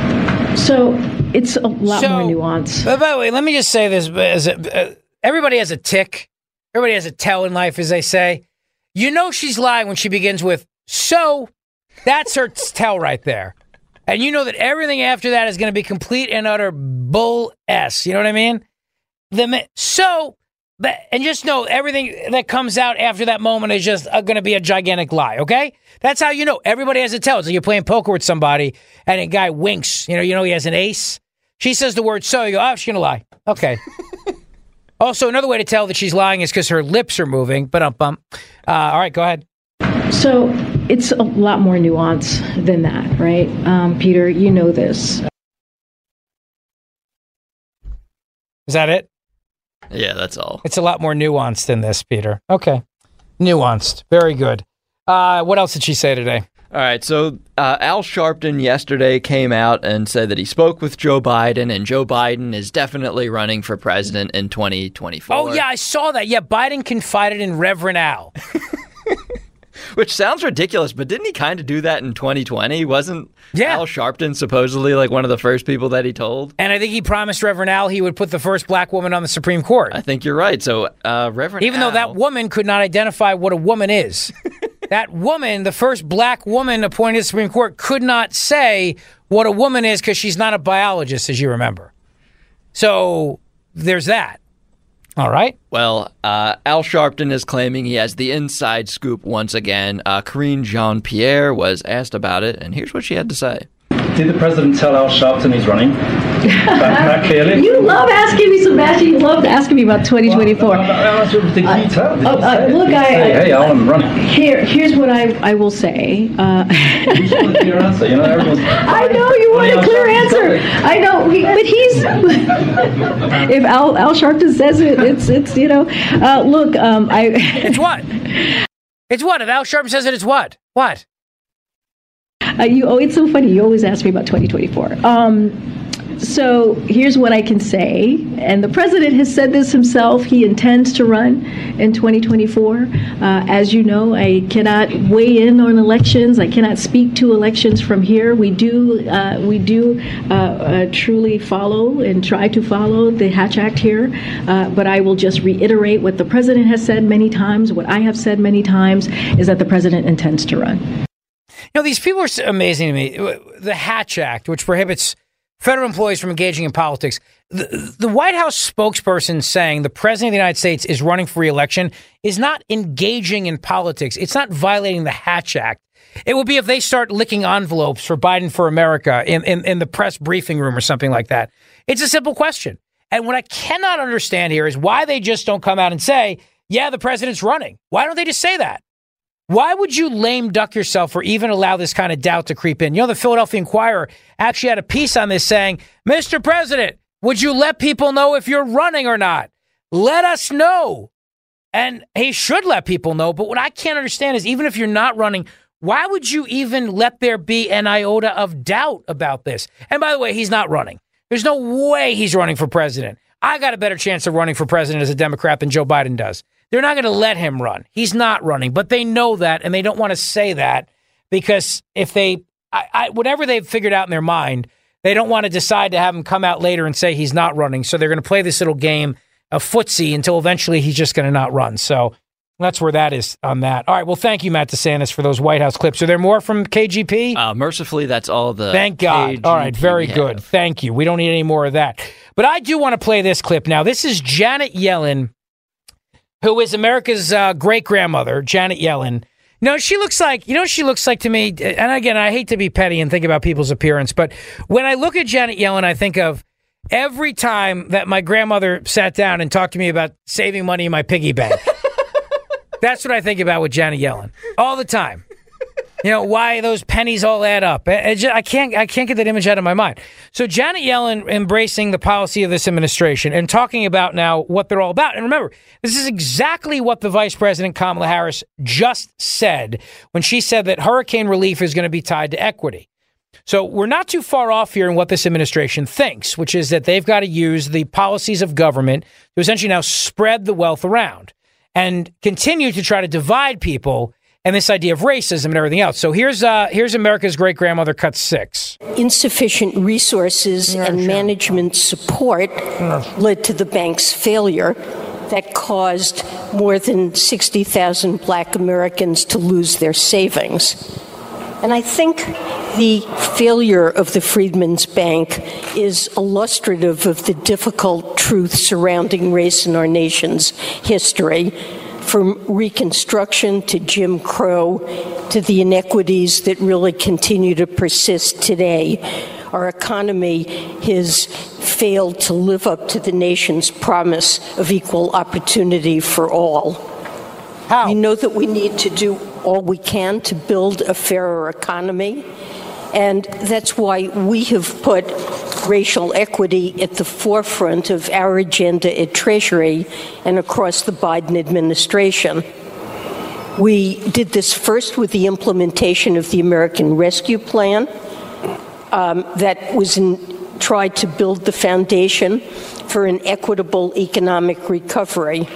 So it's a lot So, more nuanced. But by the way, let me just say this. As a, uh, everybody has a tick. Everybody has a tell in life, as they say. You know she's lying when she begins with, so that's her tell right there. And you know that everything after that is going to be complete and utter bull S. You know what I mean? The So, but, and just know everything that comes out after that moment is just uh, going to be a gigantic lie, okay? That's how you know. Everybody has a tell. It's like you're playing poker with somebody and a guy winks. You know, you know he has an ace. She says the word so. You go, oh, she's going to lie. Okay. Also, another way to tell that she's lying is because her lips are moving. But um, bump. Uh, all right, go ahead. So it's a lot more nuanced than that, right? Um, Peter, you know this. Is that it? Yeah, that's all. It's a lot more nuanced than this, Peter. Okay. Nuanced. Very good. Uh, what else did she say today? All right, so uh, Al Sharpton yesterday came out and said that he spoke with Joe Biden, and Joe Biden is definitely running for president in twenty twenty-four. Oh, yeah, I saw that. Yeah, Biden confided in Reverend Al. Which sounds ridiculous, but didn't he kind of do that in twenty twenty? Wasn't yeah. Al Sharpton supposedly like one of the first people that he told? And I think he promised Reverend Al he would put the first black woman on the Supreme Court. I think you're right. So uh, Reverend Even Al, though that woman could not identify what a woman is. That woman, the first black woman appointed to the Supreme Court, could not say what a woman is because she's not a biologist, as you remember. So there's that. All right. Well, uh, Al Sharpton is claiming he has the inside scoop once again. Uh, Karine Jean-Pierre was asked about it, and here's what she had to say. Did the president tell Al Sharpton he's running? that, that clearly? You love asking me, Sebastian. You love asking me about twenty twenty-four. Well, no, no, no, did he tell? Did uh, he uh, say look, Did he I, say, I hey, Al, I'm running. Here, here's what I, I will say. Uh, you just want a clear answer. You know, everyone's, I know you want a clear answer. I know, he, but he's. if Al, Al Sharpton says it, it's it's you know. Uh, look, um, I. It's what? It's what? If Al Sharpton says it, it's what? What? Uh, you, oh, it's so funny. You always ask me about twenty twenty-four. Um, so here's what I can say. And the president has said this himself. He intends to run in twenty twenty-four. Uh, as you know, I cannot weigh in on elections. I cannot speak to elections from here. We do uh, we do uh, uh, truly follow and try to follow the Hatch Act here. Uh, but I will just reiterate what the president has said many times. What I have said many times is that the president intends to run. You know, these people are amazing to me. The Hatch Act, which prohibits federal employees from engaging in politics. The, the White House spokesperson saying the president of the United States is running for re-election is not engaging in politics. It's not violating the Hatch Act. It would be if they start licking envelopes for Biden for America in, in, in the press briefing room or something like that. It's a simple question. And what I cannot understand here is why they just don't come out and say, yeah, the president's running. Why don't they just say that? Why would you lame duck yourself or even allow this kind of doubt to creep in? You know, the Philadelphia Inquirer actually had a piece on this saying, Mister President, would you let people know if you're running or not? Let us know. And he should let people know. But what I can't understand is even if you're not running, why would you even let there be an iota of doubt about this? And by the way, he's not running. There's no way he's running for president. I got a better chance of running for president as a Democrat than Joe Biden does. They're not going to let him run. He's not running, but they know that, and they don't want to say that because if they, I, I, whatever they've figured out in their mind, they don't want to decide to have him come out later and say he's not running. So they're going to play this little game of footsie until eventually he's just going to not run. So that's where that is on that. All right. Well, thank you, Matt DeSantis, for those White House clips. Are there more from K G P? Uh, mercifully, that's all the Thank God. K G P All right. Very have. good. Thank you. We don't need any more of that. But I do want to play this clip now. This is Janet Yellen, who is America's uh, great-grandmother, Janet Yellen. No, she looks like, you know, she looks like to me, and again, I hate to be petty and think about people's appearance, but when I look at Janet Yellen, I think of every time that my grandmother sat down and talked to me about saving money in my piggy bank. That's what I think about with Janet Yellen all the time. You know, why those pennies all add up. I, just, I can't I can't get that image out of my mind. So Janet Yellen embracing the policy of this administration and talking about now what they're all about. And remember, this is exactly what the Vice President Kamala Harris just said when she said that hurricane relief is going to be tied to equity. So we're not too far off here in what this administration thinks, which is that they've got to use the policies of government to essentially now spread the wealth around and continue to try to divide people and this idea of racism and everything else. So here's uh, here's America's great-grandmother cut six. Insufficient resources and management support led to the bank's failure that caused more than sixty thousand black Americans to lose their savings. And I think the failure of the Freedmen's Bank is illustrative of the difficult truth surrounding race in our nation's history, from Reconstruction to Jim Crow to the inequities that really continue to persist today. Our economy has failed to live up to the nation's promise of equal opportunity for all. How? We know that we need to do all we can to build a fairer economy, and that's why we have put racial equity at the forefront of our agenda at Treasury and across the Biden administration. We did this first with the implementation of the American Rescue Plan um, that was in, tried to build the foundation for an equitable economic recovery.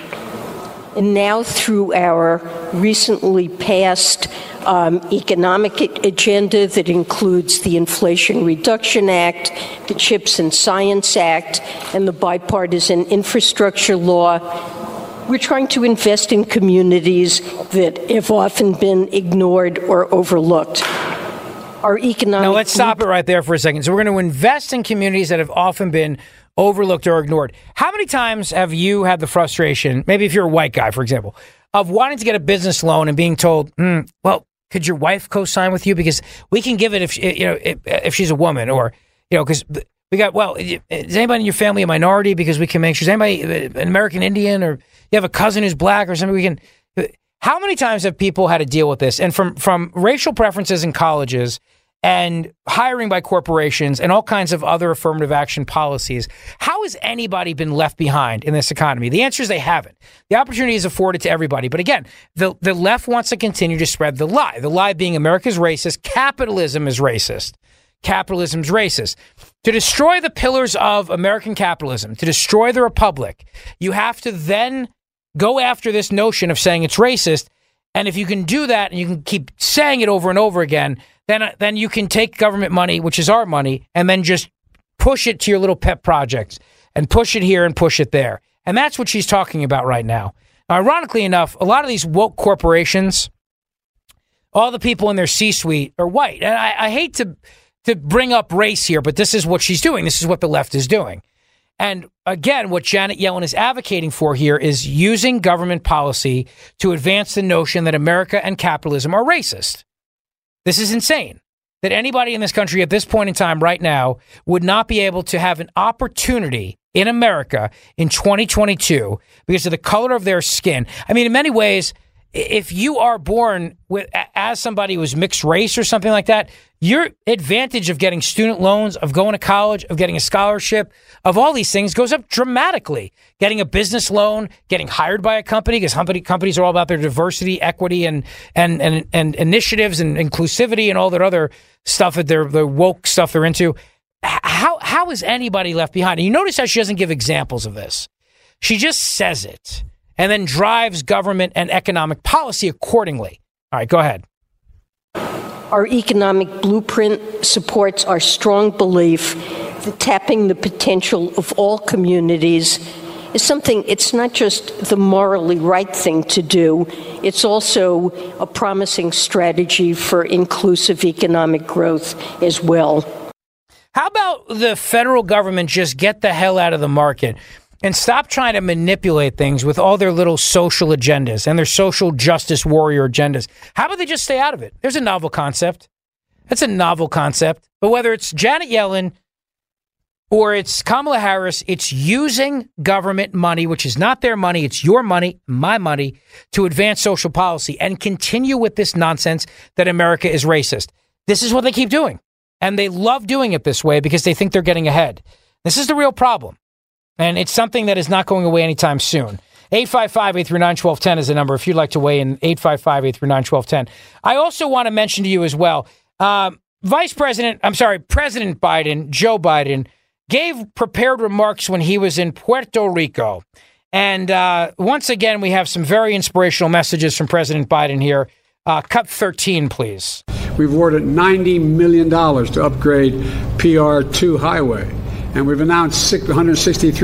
And now through our recently passed um, economic agenda that includes the Inflation Reduction Act, the CHIPS and Science Act, and the bipartisan infrastructure law, we're trying to invest in communities that have often been ignored or overlooked. Our economic... Now, let's stop it right there for a second. So we're going to invest in communities that have often been overlooked or ignored. How many times have you had the frustration, maybe if you're a white guy, for example, of wanting to get a business loan and being told, mm, well, could your wife co-sign with you? Because we can give it if, you know, if, if she's a woman, or, you know, because we got, well, is anybody in your family a minority? Because we can make sure, is anybody an American Indian, or you have a cousin who's black or something? We can. How many times have people had to deal with this? And from, from racial preferences in colleges and hiring by corporations and all kinds of other affirmative action policies, how has anybody been left behind in this economy? The answer is they haven't. The opportunity is afforded to everybody. But again, the, the left wants to continue to spread the lie. The lie being America's racist. Capitalism is racist. Capitalism's racist. To destroy the pillars of American capitalism, to destroy the republic, you have to then go after this notion of saying it's racist. And if you can do that and you can keep saying it over and over again, then then you can take government money, which is our money, and then just push it to your little pet projects and push it here and push it there. And that's what she's talking about right now. Now, ironically enough, a lot of these woke corporations, all the people in their C-suite are white. And I, I hate to, to bring up race here, but this is what she's doing. This is what the left is doing. And again, what Janet Yellen is advocating for here is using government policy to advance the notion that America and capitalism are racist. This is insane that anybody in this country at this point in time right now would not be able to have an opportunity in America in twenty twenty-two because of the color of their skin. I mean, in many ways, if you are born with as somebody who's mixed race or something like that, your advantage of getting student loans, of going to college, of getting a scholarship, of all these things goes up dramatically. Getting a business loan, getting hired by a company, because company, companies are all about their diversity, equity, and and and, and initiatives and inclusivity and all that other stuff that they're the woke stuff they're into. How how is anybody left behind? And you notice how she doesn't give examples of this. She just says it and then drives government and economic policy accordingly. All right, go ahead. Our economic blueprint supports our strong belief that tapping the potential of all communities is something, it's not just the morally right thing to do, it's also a promising strategy for inclusive economic growth as well. How about the federal government just get the hell out of the market and stop trying to manipulate things with all their little social agendas and their social justice warrior agendas? How about they just stay out of it? There's a novel concept. That's a novel concept. But whether it's Janet Yellen or it's Kamala Harris, it's using government money, which is not their money, it's your money, my money, to advance social policy and continue with this nonsense that America is racist. This is what they keep doing. And they love doing it this way because they think they're getting ahead. This is the real problem. And it's something that is not going away anytime soon. eight five five, eight three nine, one two one zero is the number if you'd like to weigh in, eight five five, eight three nine, one two one zero. I also want to mention to you as well, um, Vice President, I'm sorry, President Biden, Joe Biden, gave prepared remarks when he was in Puerto Rico. And uh, once again, we have some very inspirational messages from President Biden here. Uh, cut thirteen, please. We've awarded ninety million dollars to upgrade P R two highway. And we've announced one hundred sixty-three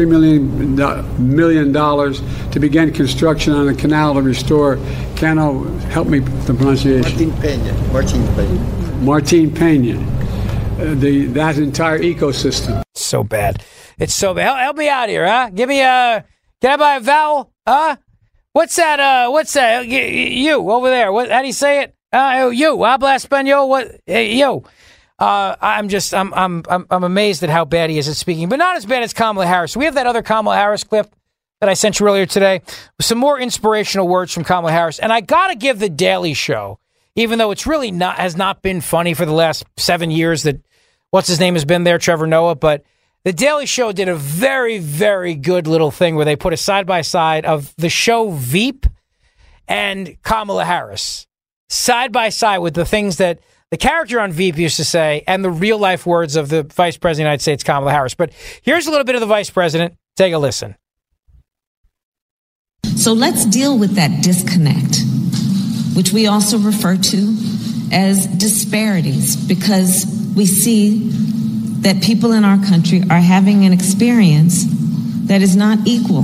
million dollars to begin construction on a canal to restore, Cano, help me with the pronunciation. Martin Peña. Martin Peña. Martin Peña. Uh, the, that entire ecosystem. So bad. It's so bad. Help, help me out here, huh? Give me a, can I buy a vowel? Huh? What's that? Uh, what's that? You over there. What? How do you say it? Uh, you. Habla español. What? Hey, yo. Uh, I'm just, I'm, I'm, I'm, I'm amazed at how bad he is at speaking, but not as bad as Kamala Harris. We have that other Kamala Harris clip that I sent you earlier today with some more inspirational words from Kamala Harris. And I got to give The Daily Show, even though it's really not, has not been funny for the last seven years that what's his name has been there, Trevor Noah. But The Daily Show did a very, very good little thing where they put a side by side of the show Veep and Kamala Harris side by side with the things that the character on Veep used to say and the real life words of the Vice President of the United States, Kamala Harris. But here's a little bit of the Vice President. Take a listen. So let's deal with that disconnect, which we also refer to as disparities, because we see that people in our country are having an experience that is not equal.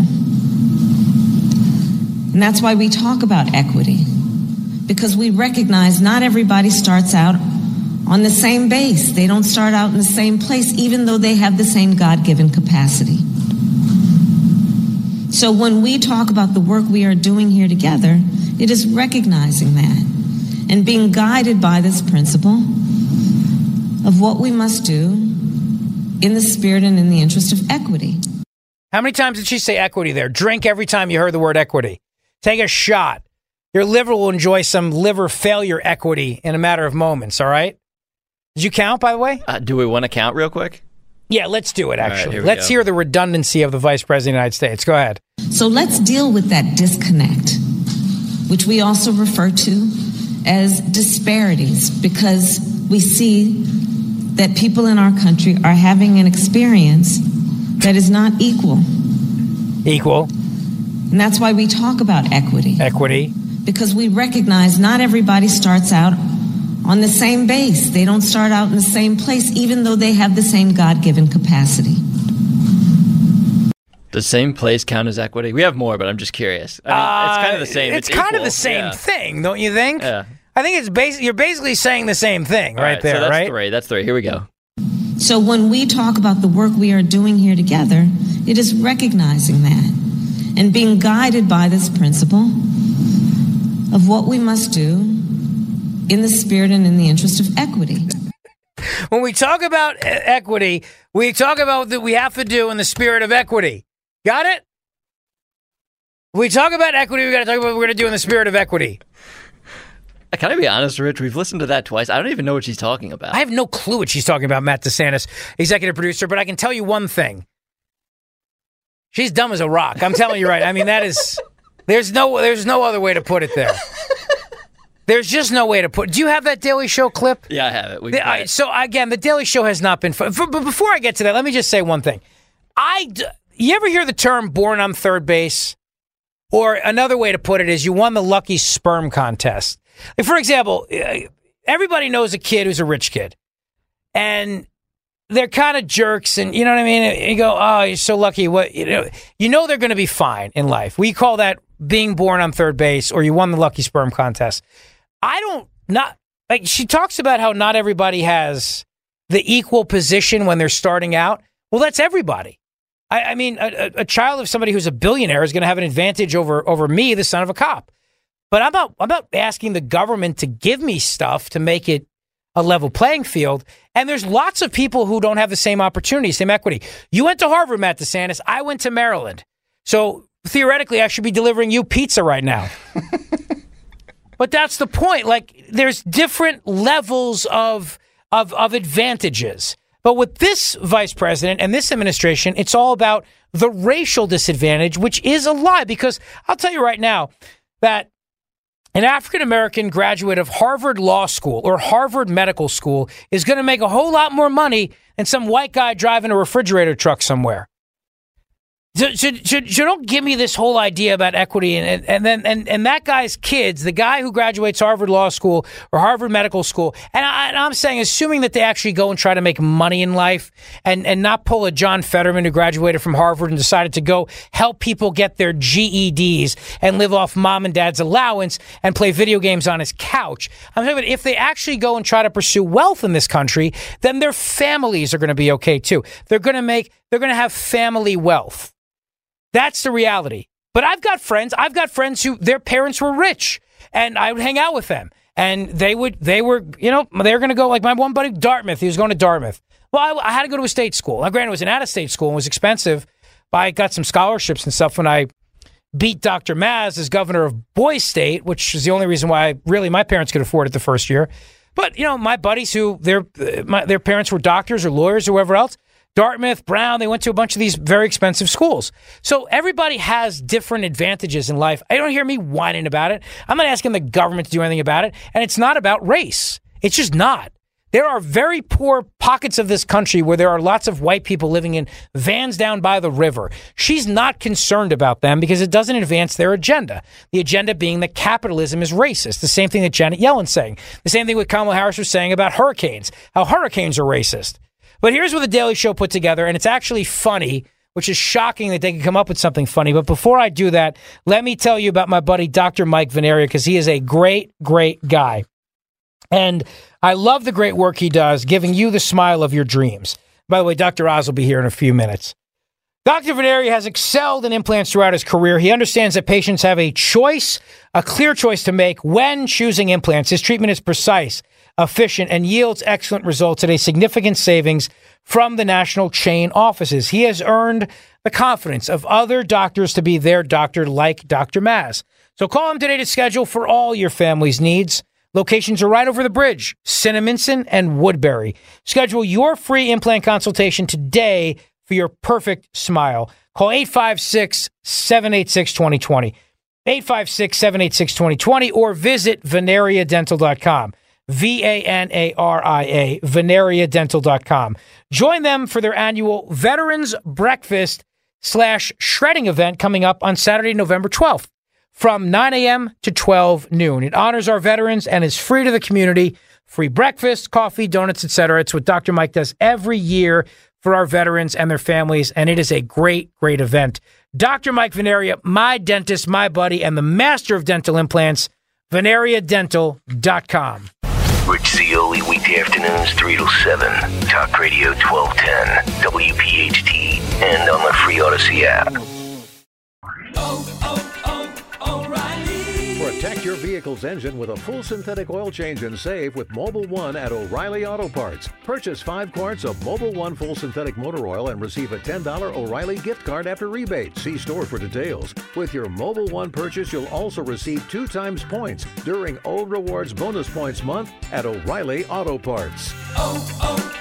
And that's why we talk about equity. Because we recognize not everybody starts out on the same base. They don't start out in the same place, even though they have the same God-given capacity. So when we talk about the work we are doing here together, it is recognizing that and being guided by this principle of what we must do in the spirit and in the interest of equity. How many times did she say equity there? Drink every time you heard the word equity. Take a shot. Your liver will enjoy some liver failure equity in a matter of moments, all right? Did you count, by the way? Uh, do we want to count real quick? Yeah, let's do it, actually. Right, let's go. hear the redundancy of the Vice President of the United States. Go ahead. So let's deal with that disconnect, which we also refer to as disparities, because we see that people in our country are having an experience that is not equal. Equal. And that's why we talk about equity. Equity. Because we recognize not everybody starts out on the same base. They don't start out in the same place, even though they have the same God-given capacity. Does same place count as equity? We have more, but I'm just curious. I mean, uh, it's kind of the same. It's, it's kind equal. of the same yeah. thing, don't you think? Yeah. I think it's bas- you're basically saying the same thing All right, there, so that's right? three. That's three. Here we go. So when we talk about the work we are doing here together, it is recognizing that and being guided by this principle of what we must do in the spirit and in the interest of equity. When we talk about e- equity, we talk about that we have to do in the spirit of equity. Got it? When we talk about equity, we got to talk about what we're going to do in the spirit of equity. Can I be honest, Rich? We've listened to that twice. I don't even know what she's talking about. I have no clue what she's talking about, Matt DeSantis, executive producer, but I can tell you one thing. She's dumb as a rock. I'm telling you right. I mean, that is... There's no there's no other way to put it there. There's just no way to put. Do you have that Daily Show clip? Yeah, I have it. We The, I, so again, the Daily Show has not been fun. For, but before I get to that, let me just say one thing. I, you ever hear the term "born on third base"? Or another way to put it is, you won the lucky sperm contest. Like, for example, everybody knows a kid who's a rich kid, and they're kind of jerks, and you know what I mean. You go, "Oh, you're so lucky." What you know, you know they're going to be fine in life. We call that being born on third base, or you won the lucky sperm contest. I don't not like. She talks about how not everybody has the equal position when they're starting out. Well, that's everybody. I, I mean, a, a child of somebody who's a billionaire is going to have an advantage over over me, the son of a cop. But I'm not. I'm not asking the government to give me stuff to make it a level playing field. And there's lots of people who don't have the same opportunity, same equity. You went to Harvard, Matt DeSantis. I went to Maryland. So theoretically, I should be delivering you pizza right now. But that's the point. Like, there's different levels of, of of advantages. But with this vice president and this administration, it's all about the racial disadvantage, which is a lie. Because I'll tell you right now that an African-American graduate of Harvard Law School or Harvard Medical School is going to make a whole lot more money than some white guy driving a refrigerator truck somewhere. So, so, so, so don't give me this whole idea about equity and, and, and then and, and that guy's kids, the guy who graduates Harvard Law School or Harvard Medical School, and, I, and I'm saying, assuming that they actually go and try to make money in life and, and not pull a John Fetterman who graduated from Harvard and decided to go help people get their G E Ds and live off mom and dad's allowance and play video games on his couch. I'm saying, if they actually go and try to pursue wealth in this country, then their families are going to be okay too. They're going to make, they're going to have family wealth. That's the reality. But I've got friends. I've got friends who their parents were rich, and I would hang out with them, and they would. They were, you know, they were going to go. Like my one buddy, Dartmouth. He was going to Dartmouth. Well, I, I had to go to a state school. Now, granted, it was an out-of-state school and was expensive, but I got some scholarships and stuff when I beat Doctor Maz as governor of Boise State, which is the only reason why really my parents could afford it the first year. But you know, my buddies who their my, their parents were doctors or lawyers or whoever else. Dartmouth, Brown, they went to a bunch of these very expensive schools. So everybody has different advantages in life. I don't hear me whining about it. I'm not asking the government to do anything about it. And it's not about race. It's just not. There are very poor pockets of this country where there are lots of white people living in vans down by the river. She's not concerned about them because it doesn't advance their agenda. The agenda being that capitalism is racist. The same thing that Janet Yellen's saying. The same thing what Kamala Harris was saying about hurricanes, how hurricanes are racist. But here's what the Daily Show put together, and it's actually funny, which is shocking that they can come up with something funny. But before I do that, let me tell you about my buddy, Doctor Mike Veneria, because he is a great, great guy. And I love the great work he does, giving you the smile of your dreams. By the way, Doctor Oz will be here in a few minutes. Doctor Veneria has excelled in implants throughout his career. He understands that patients have a choice, a clear choice to make when choosing implants. His treatment is precise, efficient, and yields excellent results at a significant savings from the national chain offices. He has earned the confidence of other doctors to be their doctor, like Doctor Maz. So call him today to schedule for all your family's needs. Locations are right over the bridge, Cinnaminson and Woodbury. Schedule your free implant consultation today for your perfect smile. Call eight five six, seven eight six, two zero two zero, eight five six, seven eight six, two zero two zero, or visit veneria dental dot com. V A N A R I A, veneria dental dot com. Join them for their annual Veterans Breakfast slash Shredding event coming up on Saturday, November twelfth from nine a.m. to twelve noon. It honors our veterans and is free to the community. Free breakfast, coffee, donuts, et cetera. It's what Doctor Mike does every year for our veterans and their families, and it is a great, great event. Doctor Mike Veneria, my dentist, my buddy, and the master of dental implants, veneria dental dot com. Rich Zeoli, weekday afternoons, three to seven. Talk Radio twelve ten, W P H T, and on the free Odyssey app. Oh, oh, oh, O'Reilly. Protect your vehicle's engine with a full synthetic oil change and save with Mobil one at O'Reilly Auto Parts. Purchase five quarts of Mobil one full synthetic motor oil and receive a ten dollars O'Reilly gift card after rebate. See store for details. With your Mobil one purchase, you'll also receive two times points during O Rewards Bonus Points Month at O'Reilly Auto Parts. Oh,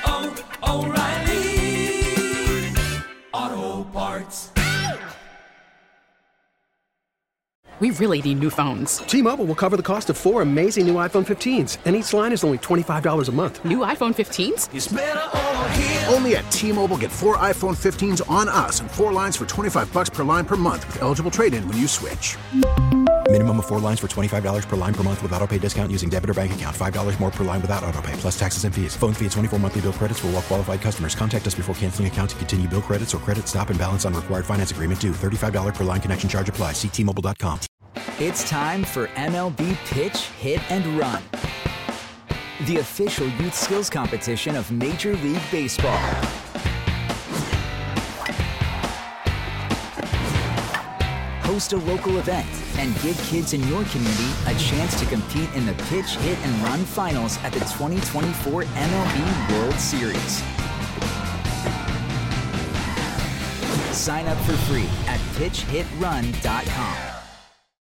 oh, oh, O'Reilly Auto Parts. we really need new phones. T-Mobile will cover the cost of four amazing new iPhone fifteens, and each line is only twenty-five dollars a month. New iPhone fifteens? It's better over here. Only at T-Mobile, get four iPhone fifteens on us and four lines for twenty-five bucks per line per month with eligible trade-in when you switch. Minimum of four lines for twenty-five dollars per line per month with autopay discount using debit or bank account. five dollars more per line without autopay, plus taxes and fees. Phone fee at twenty-four monthly bill credits for well-qualified customers. Contact us before canceling account to continue bill credits or credit stop and balance on required finance agreement due. thirty-five dollars per line connection charge applies. See T Mobile dot com. It's time for M L B Pitch, Hit, and Run, the official youth skills competition of Major League Baseball. Host a local event and give kids in your community a chance to compete in the Pitch, Hit, and Run finals at the twenty twenty-four M L B World Series. Sign up for free at pitch hit run dot com.